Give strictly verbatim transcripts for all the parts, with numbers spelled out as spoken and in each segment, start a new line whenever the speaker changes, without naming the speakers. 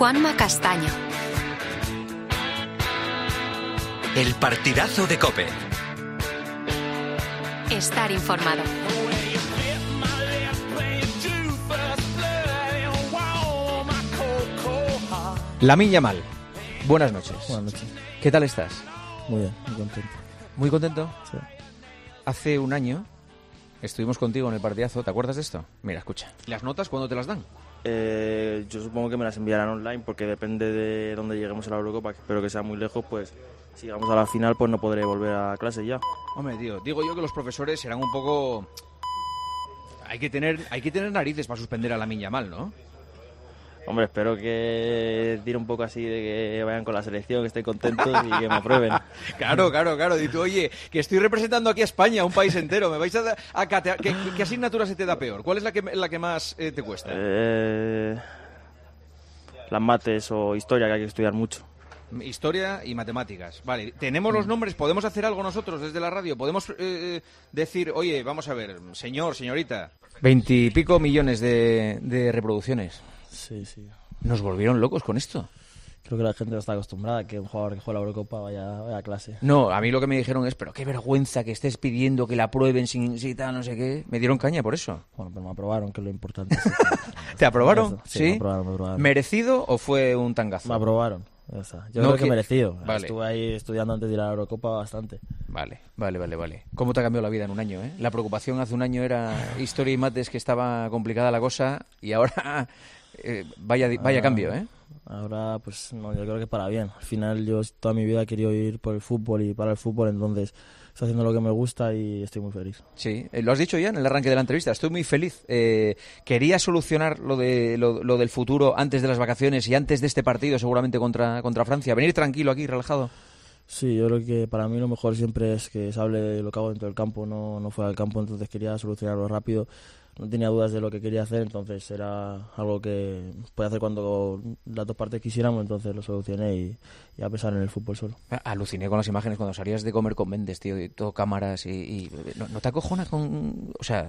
Juanma Castaño.
El partidazo de COPE.
Estar informado.
Lamine Yamal, buenas noches.
Buenas noches.
¿Qué tal estás?
Muy bien, muy contento.
¿Muy contento?
Sí.
Hace un año estuvimos contigo en el partidazo, ¿te acuerdas de esto? Mira, escucha. ¿Las notas cuándo te las dan?
Eh, yo supongo que me las enviarán online porque depende de dónde lleguemos a la Eurocopa, que espero que sea muy lejos, pues si llegamos a la final pues no podré volver a clase ya.
Hombre, tío, digo yo que los profesores serán un poco... Hay que tener, hay que tener narices para suspender a Lamine Yamal, ¿no?
Hombre, espero que tire un poco así de que vayan con la selección, que estén contentos y que me aprueben.
Claro, claro, claro. Y tú, oye, que estoy representando aquí a España, un país entero. ¿Me vais a, a catear? ¿Qué, ¿Qué asignatura se te da peor? ¿Cuál es la que, la que más eh, te cuesta?
Eh, las mates o historia, que hay que estudiar mucho.
Historia y matemáticas. Vale, tenemos los nombres, podemos hacer algo nosotros desde la radio, podemos eh, decir, oye, vamos a ver, señor, señorita. Veintipico millones de, de reproducciones.
Sí, sí.
Nos volvieron locos con esto.
Creo que la gente no está acostumbrada a que un jugador que juega la Eurocopa vaya, vaya a clase.
No, a mí lo que me dijeron es, pero qué vergüenza que estés pidiendo que la aprueben sin, sin tal, no sé qué. Me dieron caña por eso.
Bueno, pero me aprobaron, que es lo importante. Sí,
¿Te aprobaron?
Sí,
¿Sí?
Me aprobaron, me aprobaron.
¿Merecido o fue un tangazo?
Me aprobaron. O sea, yo
No
creo que
que-
merecido.
Vale.
Estuve ahí estudiando antes de ir a la Eurocopa bastante.
Vale, vale, vale, vale. ¿Cómo te ha cambiado la vida en un año, eh? La preocupación hace un año era historia y mates, que estaba complicada la cosa, y ahora eh, vaya, vaya
Ahora-
cambio, ¿eh?
Ahora, pues no, yo creo que para bien. Al final yo toda mi vida he querido ir por el fútbol y para el fútbol, entonces estoy haciendo lo que me gusta y estoy muy feliz.
Sí, eh, lo has dicho ya en el arranque de la entrevista, estoy muy feliz. Eh, quería solucionar lo, de, lo, lo del futuro antes de las vacaciones y antes de este partido seguramente contra, contra Francia. Venir tranquilo aquí, relajado.
Sí, yo creo que para mí lo mejor siempre es que se hable de lo que hago dentro del campo, no, no fuera del campo, entonces quería solucionarlo rápido. No tenía dudas de lo que quería hacer, entonces era algo que podía hacer cuando las dos partes quisiéramos, entonces lo solucioné y, y a pesar en el fútbol solo.
Aluciné con las imágenes cuando salías de comer con Méndez, tío, y todo cámaras y... y ¿no, no te acojona con...? O sea,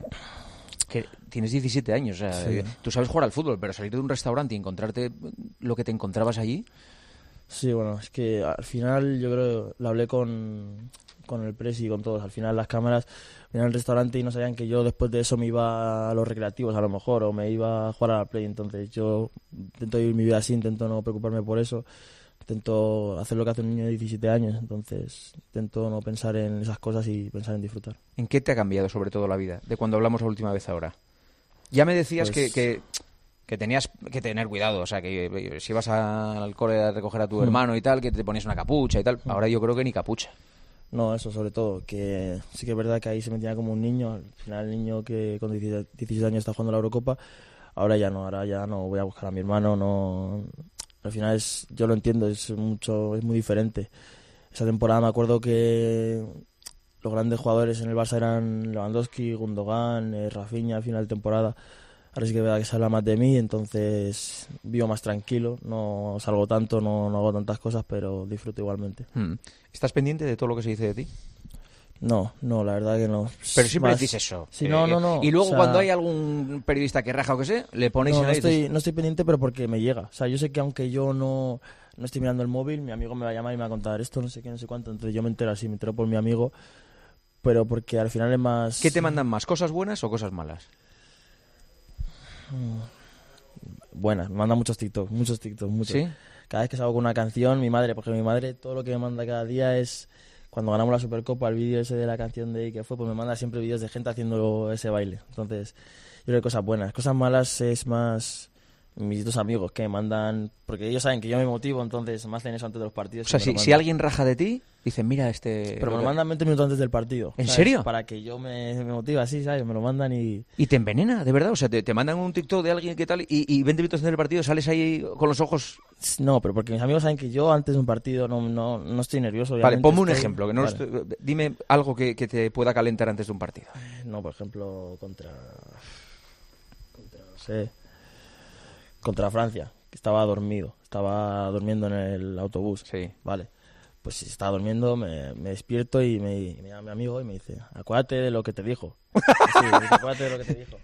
que tienes diecisiete años, o sea,
Sí.
tú sabes jugar al fútbol, pero salir de un restaurante y encontrarte lo que te encontrabas allí...
Sí, bueno, es que al final yo creo, lo hablé con, con el presi y con todos, al final las cámaras venían al restaurante y no sabían que yo después de eso me iba a los recreativos a lo mejor, o me iba a jugar a la Play, entonces yo intento vivir mi vida así, intento no preocuparme por eso, intento hacer lo que hace un niño de diecisiete años, entonces intento no pensar en esas cosas y pensar en disfrutar.
¿En qué te ha cambiado sobre todo la vida de cuando hablamos la última vez ahora? Ya me decías
Pues-
que, que, que tenías que tener cuidado, o sea, que eh, si ibas a- al cole a recoger a tu
Mm.
hermano y tal, que te ponías una capucha y tal. Ahora yo creo que ni capucha.
No, eso sobre todo, que sí que es verdad que ahí se metía como un niño, al final el niño que con diecisiete años está jugando la Eurocopa, ahora ya no, ahora ya no voy a buscar a mi hermano, no, al final es, yo lo entiendo, es mucho, es muy diferente. Esa temporada me acuerdo que los grandes jugadores en el Barça eran Lewandowski, Gundogan, eh, Rafinha al final de temporada. Ahora sí que es verdad que se habla más de mí, entonces vivo más tranquilo, no salgo tanto, no, no hago tantas cosas, pero disfruto igualmente.
Hmm. ¿Estás pendiente de todo lo que se dice de ti?
No, no, la verdad que no.
Pero siempre
Más-
decís eso.
Sí,
Eh,
no, no, no.
Y luego
o sea,
cuando hay algún periodista que raja o que sé, le ponéis
no,
en
no
ahí y dices,
estoy, no estoy pendiente, pero porque me llega. O sea, yo sé que aunque yo no, no estoy mirando el móvil, mi amigo me va a llamar y me va a contar esto, no sé qué, no sé cuánto. Entonces yo me entero así, me entero por mi amigo, pero porque al final es más...
¿qué te mandan más, cosas buenas o cosas malas?
Buenas, me manda muchos TikToks, muchos TikToks, muchos.
¿Sí?
Cada vez que salgo con una canción, mi madre, porque mi madre todo lo que me manda cada día es... Cuando ganamos la Supercopa, el vídeo ese de la canción de que fue, pues me manda siempre vídeos de gente haciendo ese baile. Entonces, yo creo que cosas buenas. Cosas malas es más mis dos amigos que me mandan... Porque ellos saben que yo me motivo, entonces me hacen eso antes de los partidos.
O sea,
y me
si,
lo
si
mandan.
alguien raja de ti, dicen, mira este...
Pero me lo mandan veinte minutos antes del partido.
¿En
¿sabes?
serio?
Para que yo me, me motive así, ¿sabes? Me lo mandan y...
Y te envenena, de verdad. O sea, te, te mandan un TikTok de alguien que tal y, y veinte minutos antes del partido sales ahí con los ojos...
No, pero porque mis amigos saben que yo antes de un partido no, no, no estoy nervioso.
Vale,
obviamente
ponme un
estoy-
ejemplo. Que no lo
Vale.
estoy- Dime algo que, que te pueda calentar antes de un partido.
No, por ejemplo, contra... Contra, no sé... Contra Francia, que estaba dormido. Estaba durmiendo en el autobús.
Sí.
Vale. Pues si estaba durmiendo, me, me despierto y me, me llama mi amigo y me dice, acuérdate de lo que te dijo. Sí, me dice, acuérdate de lo que te dijo.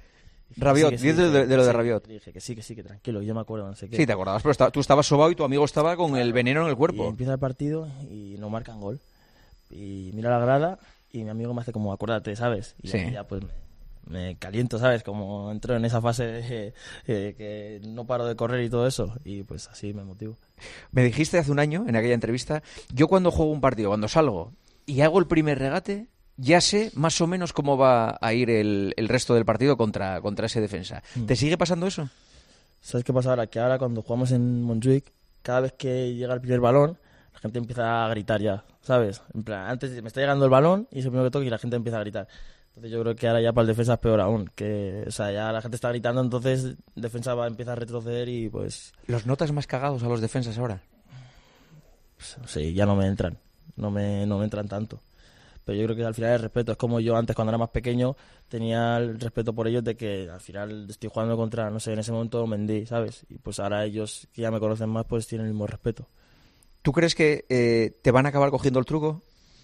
Rabiot,
sí, sí,
diez de, de, de lo de Rabiot.
Dije que sí, que sí, que tranquilo, yo me acuerdo, no sé qué.
Sí, te acordabas, pero estaba, tú estabas sobado y tu amigo estaba con el veneno en el cuerpo.
Y empieza el partido y no marcan gol. Y mira la grada y mi amigo me hace como, acuérdate, ¿sabes? Y
sí.
ya pues me, me caliento, ¿sabes? Como entro en esa fase de eh, que no paro de correr y todo eso. Y pues así me motivo.
Me dijiste hace un año, en aquella entrevista, yo cuando juego un partido, cuando salgo y hago el primer regate, ya sé más o menos cómo va a ir el, el resto del partido contra, contra ese defensa. Mm. ¿Te sigue pasando eso?
¿Sabes qué pasa ahora? Que ahora cuando jugamos en Montjuic, cada vez que llega el primer balón, la gente empieza a gritar ya, ¿sabes? En plan, antes me está llegando el balón y es el primero que toque y la gente empieza a gritar. Entonces yo creo que ahora ya para el defensa es peor aún, que o sea, ya la gente está gritando, entonces defensa va a empezar a retroceder y pues...
¿Los notas más cagados a los defensas ahora?
Pues, sí, ya no me entran, no me, no me entran tanto. Pero yo creo que al final el respeto es como yo antes cuando era más pequeño tenía el respeto por ellos de que al final estoy jugando contra, no sé, en ese momento Mendy, ¿sabes? Y pues ahora ellos que ya me conocen más pues tienen el mismo respeto.
¿Tú crees que eh, te van a acabar cogiendo el truco?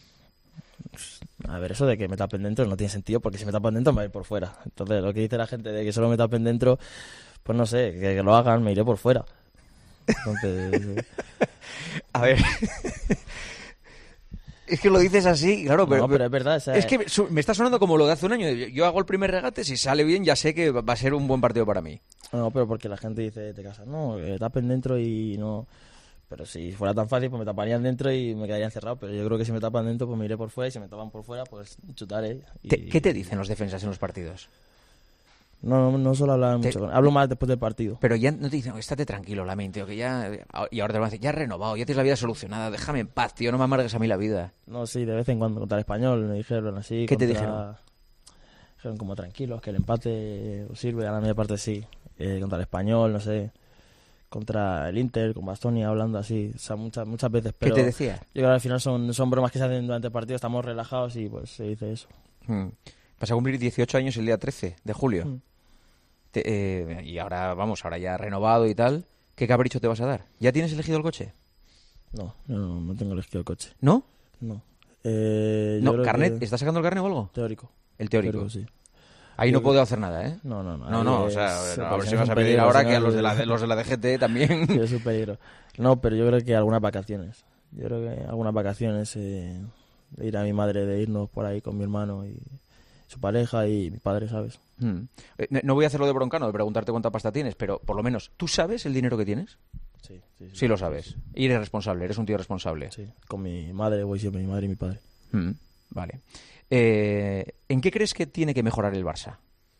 A ver, eso de que me tapen dentro no tiene sentido porque si me tapan dentro me voy a ir por fuera. Entonces lo que dice la gente de que solo me tapen dentro, pues no sé, que, que lo hagan, me iré por fuera. Entonces...
a ver... Es que lo dices así, claro, pero,
no, pero es verdad. O sea,
es que me está sonando como lo de hace un año. Yo hago el primer regate, si sale bien ya sé que va a ser un buen partido para mí.
No, pero porque la gente dice de casa, no, que tapen dentro y no... Pero si fuera tan fácil, pues me taparían dentro y me quedaría encerrado. Pero yo creo que si me tapan dentro, pues me iré por fuera. Y si me tapan por fuera, pues chutaré. Y...
¿Te, ¿Qué te dicen los defensas en los partidos?
No, no, no solo hablar mucho. Te... Hablo más después del partido.
Pero ya no te dicen, estate tranquilo, lamento, que ya... Y ahora te van a decir, ya has renovado, ya tienes la vida solucionada, déjame en paz, tío, no me amargues a mí la vida.
No, sí, de vez en cuando contra el Español me dijeron así.
¿Qué
contra...
te dijeron?
Dijeron como tranquilos, que el empate os sirve, a la media parte sí. Eh, contra el Español, no sé... Contra el Inter, con Bastonia, hablando así, o sea, muchas muchas veces. Pero
¿qué te decía?
Yo creo que al final son, son bromas que se hacen durante el partido, estamos relajados y pues se dice eso.
Hmm. Vas a cumplir dieciocho años el día trece de julio.
Hmm.
Te, eh, y ahora, vamos, ahora ya renovado y tal, ¿qué capricho te vas a dar? ¿Ya tienes elegido el coche?
No, no, no tengo elegido el coche.
¿No?
No. Eh,
no, ¿carnet? Que... ¿Estás sacando el carnet o algo?
Teórico.
El teórico.
teórico sí.
Ahí
yo
no puedo hacer nada, ¿eh?
No, no, no.
No, no,
es...
o sea,
sí,
no, a ver
si
si vas a pedir
peligro,
ahora
si
que a
no,
los de, la, los de la D G T también.
Sí, es un peligro. No, pero yo creo que algunas vacaciones. Yo creo que algunas vacaciones eh, de ir a mi madre, de irnos por ahí con mi hermano y su pareja y mi padre, ¿sabes?
Hmm. Eh, no voy a hacerlo de broncano, de preguntarte cuánta pasta tienes, pero por lo menos, ¿tú sabes el dinero que tienes?
Sí, sí. Sí,
sí lo sabes. Sí, sí. Y eres responsable, eres un tío responsable.
Sí, con mi madre voy siempre, mi madre y mi padre.
Hmm. Vale. Eh, ¿En qué crees que tiene que mejorar el Barça?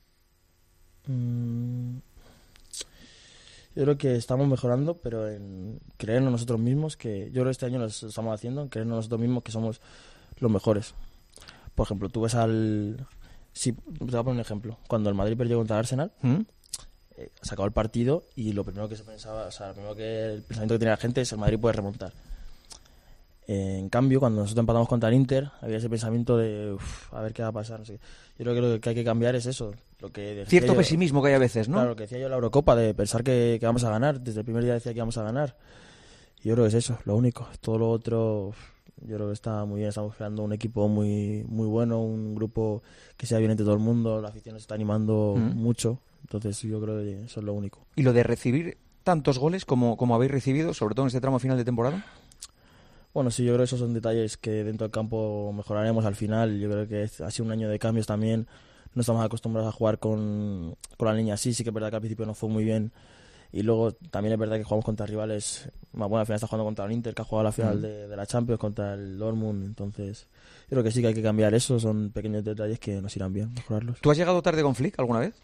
Mm, yo creo que estamos mejorando, pero en creernos nosotros mismos, que yo creo que este año lo estamos haciendo, en creernos nosotros mismos que somos los mejores. Por ejemplo, tú ves al... Sí, te voy a poner un ejemplo. Cuando el Madrid perdió contra el Arsenal, ¿Mm? eh, se acabó el partido y lo primero que se pensaba, o sea, lo primero que el pensamiento que tenía la gente es el Madrid puede remontar. Eh, en cambio, cuando nosotros empatamos contra el Inter, había ese pensamiento de uf, a ver qué va a pasar. No sé. Yo creo que lo que hay que cambiar es eso. Lo que
Cierto
yo,
pesimismo que hay a veces, ¿no?
Claro, lo que decía yo en la Eurocopa, de pensar que, que vamos a ganar. Desde el primer día decía que íbamos a ganar. Y yo creo que es eso, lo único. Todo lo otro, yo creo que está muy bien. Estamos creando un equipo muy muy bueno, un grupo que sea bien entre todo el mundo. La afición se está animando mm. mucho. Entonces yo creo que eso es lo único.
¿Y lo de recibir tantos goles como, como habéis recibido, sobre todo en este tramo final de temporada?
Bueno, sí, yo creo que esos son detalles que dentro del campo mejoraremos al final. Yo creo que es, ha sido un año de cambios también. No estamos acostumbrados a jugar con, con la línea así. Sí que es verdad que al principio no fue muy bien. Y luego también es verdad que jugamos contra rivales más buenos. Al final está jugando contra el Inter, que ha jugado la final mm. de, de la Champions, contra el Dortmund. Entonces, yo creo que sí que hay que cambiar eso. Son pequeños detalles que nos irán bien, mejorarlos.
¿Tú has llegado tarde con Flick alguna vez?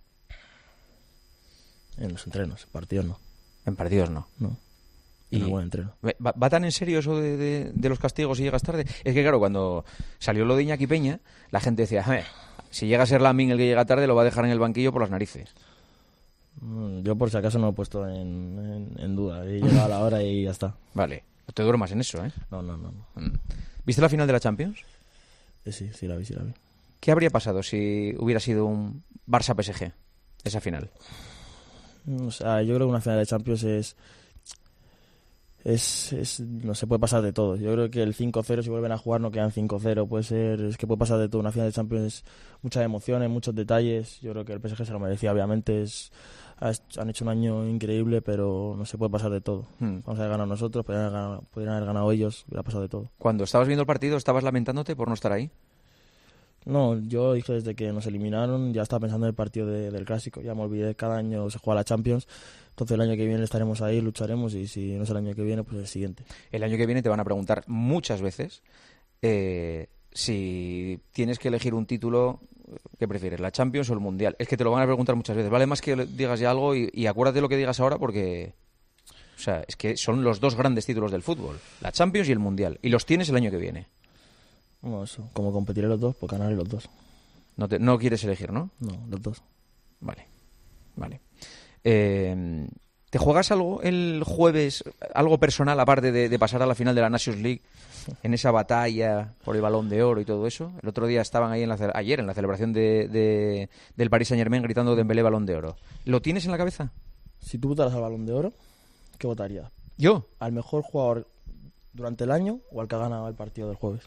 En los entrenos, en partidos no.
En partidos no.
No. Y un buen entreno.
¿Va, ¿Va tan en serio eso de, de, de los castigos si llegas tarde? Es que claro, cuando salió lo de Iñaki Peña, la gente decía, eh, si llega a ser Lamín el que llega tarde, lo va a dejar en el banquillo por las narices.
Yo por si acaso no lo he puesto en, en, en duda. He llegado a la hora y ya está.
Vale, no te duermas en eso, ¿eh?
No, no, no. no.
¿Viste la final de la Champions?
Eh, sí, sí la vi, sí la vi.
¿Qué habría pasado si hubiera sido un Barça-P S G, esa final?
O sea, yo creo que una final de Champions es... es, es no se puede pasar de todo. Yo creo que el cinco cero, si vuelven a jugar, no quedan cinco cero. Puede ser, es que puede pasar de todo. Una final de Champions, muchas emociones, muchos detalles. Yo creo que el P S G se lo merecía, obviamente. Es, han hecho un año increíble, pero no se puede pasar de todo. Hmm. Vamos a haber ganado nosotros, podrían haber ganado, podrían haber ganado ellos, hubiera pasado de todo.
Cuando estabas viendo el partido, ¿estabas lamentándote por no estar ahí?
No, yo dije desde que nos eliminaron, ya estaba pensando en el partido de, del Clásico. Ya me olvidé, cada año se juega la Champions. Entonces el año que viene estaremos ahí, lucharemos, y si no es el año que viene, pues el siguiente.
El año que viene te van a preguntar muchas veces eh, si tienes que elegir un título, ¿qué prefieres, la Champions o el Mundial? Es que te lo van a preguntar muchas veces. Vale más que digas ya algo y, y acuérdate lo que digas ahora, porque o sea, es que son los dos grandes títulos del fútbol, la Champions y el Mundial, y los tienes el año que viene.
Bueno, eso, como competiré los dos, pues ganaré los dos.
No, te, no quieres elegir, ¿no?
No, los dos.
Vale, vale. Eh, ¿Te juegas algo el jueves, algo personal aparte de, de pasar a la final de la Nations League, en esa batalla por el Balón de Oro y todo eso? El otro día estaban ahí, en la, ayer en la celebración de, de, del Paris Saint-Germain gritando Dembélé Balón de Oro. ¿Lo tienes en la cabeza?
Si tú votaras al Balón de Oro, ¿qué votarías?
¿Yo?
¿Al mejor jugador durante el año o al que ha ganado el partido del jueves?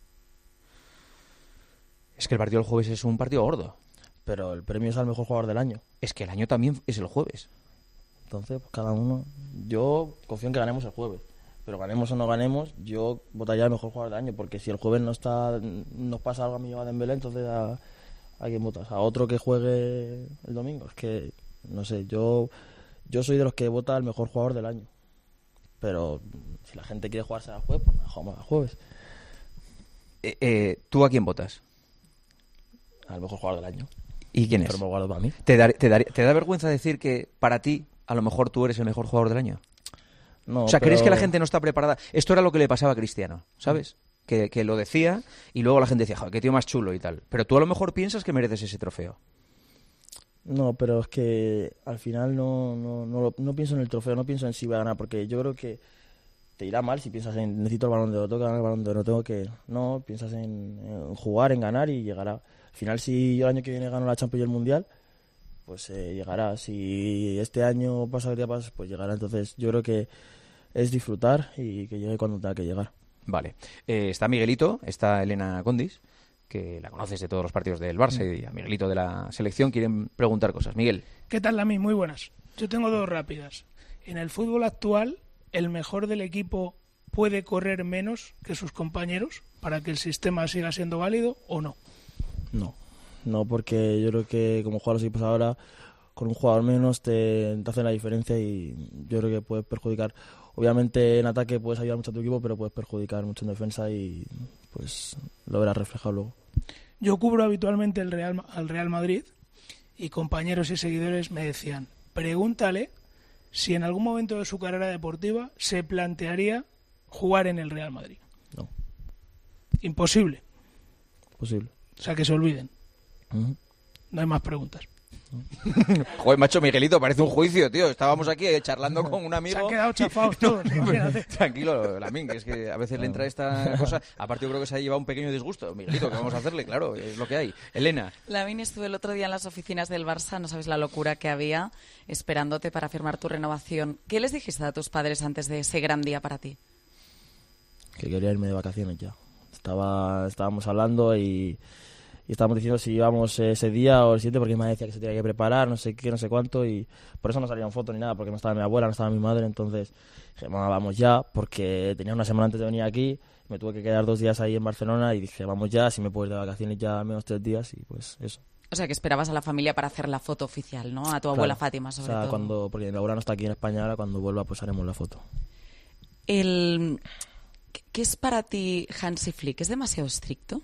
Es que el partido del jueves es un partido gordo.
Pero el premio es al mejor jugador del año.
Es que el año también es el jueves.
Entonces, pues cada uno... Yo confío en que ganemos el jueves. Pero ganemos o no ganemos, yo votaría al mejor jugador del año. Porque si el jueves no está, nos pasa algo a mí o a Dembélé, entonces a, a quién votas. A otro que juegue el domingo. Es que, no sé, yo yo soy de los que vota al mejor jugador del año. Pero si la gente quiere jugarse al jueves, pues nada, jugamos al jueves.
Eh, eh, ¿Tú a quién votas?
Al mejor jugador del año.
¿Y quién es?
Pero me guardo para mí.
¿Te da, te, da, ¿Te da vergüenza decir que para ti, a lo mejor tú eres el mejor jugador del año?
No,
o sea,
pero...
¿crees que la gente no está preparada? Esto era lo que le pasaba a Cristiano, ¿sabes? Que, que lo decía y luego la gente decía, joder, qué tío más chulo y tal. Pero tú a lo mejor piensas que mereces ese trofeo.
No, pero es que al final no, no, no, no pienso en el trofeo, no pienso en si voy a ganar, porque yo creo que te irá mal si piensas en necesito el Balón de Oro, tengo que ganar el Balón de Oro, tengo que... No, piensas en, en jugar, en ganar y llegará. Al final, si yo el año que viene gano la Champions y el Mundial, pues eh, llegará. Si este año pasa el día pasa, pues llegará. Entonces yo creo que es disfrutar y que llegue cuando tenga que llegar.
Vale. Eh, está Miguelito, está Elena Condis, que la conoces de todos los partidos del Barça, y a Miguelito de la selección quieren preguntar cosas. Miguel.
¿Qué tal, Lami? Muy buenas. Yo tengo dos rápidas. En el fútbol actual, ¿el mejor del equipo puede correr menos que sus compañeros para que el sistema siga siendo válido o no?
No, no, porque yo creo que como juegan los equipos ahora, con un jugador menos te, te hacen la diferencia y yo creo que puedes perjudicar. Obviamente en ataque puedes ayudar mucho a tu equipo, pero puedes perjudicar mucho en defensa y pues lo verás reflejado luego.
Yo cubro habitualmente el Real, al Real Madrid y compañeros y seguidores me decían, pregúntale si en algún momento de su carrera deportiva se plantearía jugar en el Real Madrid.
No.
Imposible.
Posible.
O sea, que se olviden.
Uh-huh.
No hay más preguntas.
Joder, macho, Miguelito, parece un juicio, tío. Estábamos aquí eh, charlando con un amigo.
Se han quedado chafados todos, imagínate.
Tranquilo, Lamín, que es que a veces le entra esta cosa. Aparte, yo creo que se ha llevado un pequeño disgusto. Miguelito, ¿qué vamos a hacerle? Claro, es lo que hay. Elena.
Lamín, estuve el otro día en las oficinas del Barça, no sabes la locura que había, esperándote para firmar tu renovación. ¿Qué les dijiste a tus padres antes de ese gran día para ti?
Que quería irme de vacaciones ya. Estaba, estábamos hablando y... Y estábamos diciendo si íbamos ese día o el siguiente, porque mi madre decía que se tenía que preparar, no sé qué, no sé cuánto, y por eso no salían fotos ni nada, porque no estaba mi abuela, no estaba mi madre. Entonces dije, mamá, vamos ya, porque tenía una semana antes de venir aquí, me tuve que quedar dos días ahí en Barcelona y dije, vamos ya, si me puedo ir de vacaciones ya al menos tres días, y pues eso.
O sea, que esperabas a la familia para hacer la foto oficial, ¿no? A tu abuela
Claro.
Fátima, sobre
o sea,
todo.
Cuando, porque mi abuela no está aquí en España ahora, cuando vuelva pues haremos la foto.
El... ¿Qué es para ti Hansi Flick? ¿Es demasiado estricto?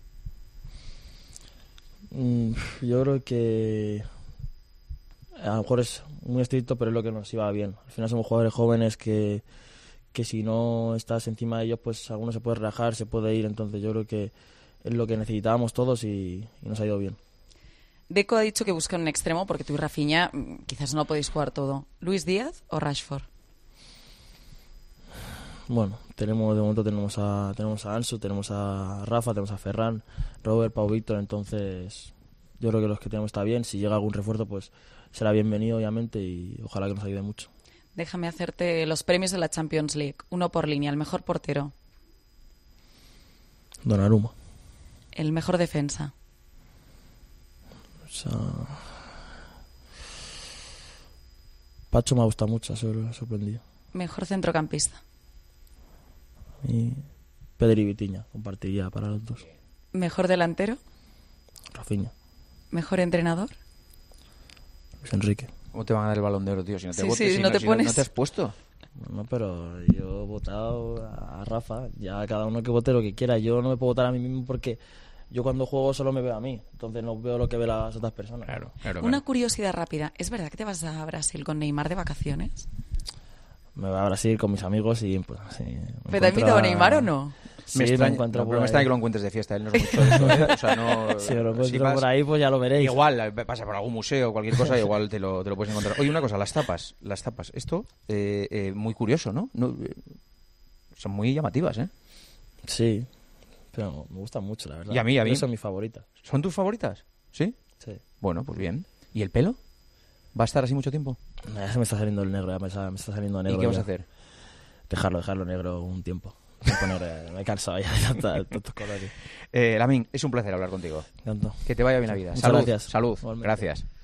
Yo creo que a lo mejor es muy estricto, pero es lo que nos iba bien. Al final somos jugadores jóvenes que, que si no estás encima de ellos, pues alguno se puede relajar, se puede ir. Entonces yo creo que es lo que necesitábamos todos y, y nos ha ido bien.
Deco ha dicho que busca un extremo porque tú y Rafinha quizás no podéis jugar todo. ¿Luis Díaz o Rashford?
Bueno, tenemos de momento tenemos a tenemos a Ansu, tenemos a Rafa, tenemos a Ferran, Robert, Pau, Víctor, entonces yo creo que los que tenemos está bien. Si llega algún refuerzo, pues será bienvenido, obviamente, y ojalá que nos ayude mucho.
Déjame hacerte los premios de la Champions League. Uno por línea. El mejor portero.
Donnarumma.
El mejor defensa.
O sea... Pacho me ha gustado mucho, se ha sorprendido.
Mejor centrocampista.
Y Pedri y Vitinha, compartiría para los dos.
Mejor delantero.
Rafinha.
Mejor entrenador.
Luis Enrique.
¿Cómo te van a dar el Balón de Oro, tío? Si no te
Sí,
votes,
sí,
si
no te
si
pones.
no te has puesto.
No, pero yo he votado a Rafa. Ya cada uno que vote lo que quiera. Yo no me puedo votar a mí mismo porque yo cuando juego solo me veo a mí. Entonces no veo lo que ven las otras personas.
Claro, claro.
Una
claro.
curiosidad rápida. ¿Es verdad que te vas a Brasil con Neymar de vacaciones?
Me voy a Brasil con mis amigos y pues sí. me
¿Pero te ha
encuentro
invitado
a-
Neymar o no?
Sí,
me
me,
extraña,
encuentro
no,
por
pero me
ahí.
extraña que lo encuentres de fiesta. Él no es mucho de eso, ¿eh? O sea, no...
Si me lo encuentro
si vas-
por ahí, pues ya lo veréis.
Igual, pasa por algún museo o cualquier cosa, igual te lo, te lo puedes encontrar. Oye, una cosa, las tapas. Las tapas. Esto, eh, eh, muy curioso, ¿no? no eh, son muy llamativas, ¿eh?
Sí, pero me gustan mucho, la verdad.
Y a mí, a mí.
Pero son mis favoritas.
¿Son tus favoritas? ¿Sí?
Sí.
Bueno, pues bien. ¿Y el pelo? ¿Va a estar así mucho tiempo?
Ya se me está saliendo el negro, ya me está, me está saliendo negro.
¿Y qué vas a
ya.
hacer?
Dejarlo, dejarlo negro un tiempo. Tiempo negro, ya. Me he cansado ya de tanta- tantos colores.
Eh, Lamin, es un placer hablar contigo.
Tanto.
Que te vaya bien la vida.
Muchas
Salud,
gracias.
salud.
Igualmente.
Gracias.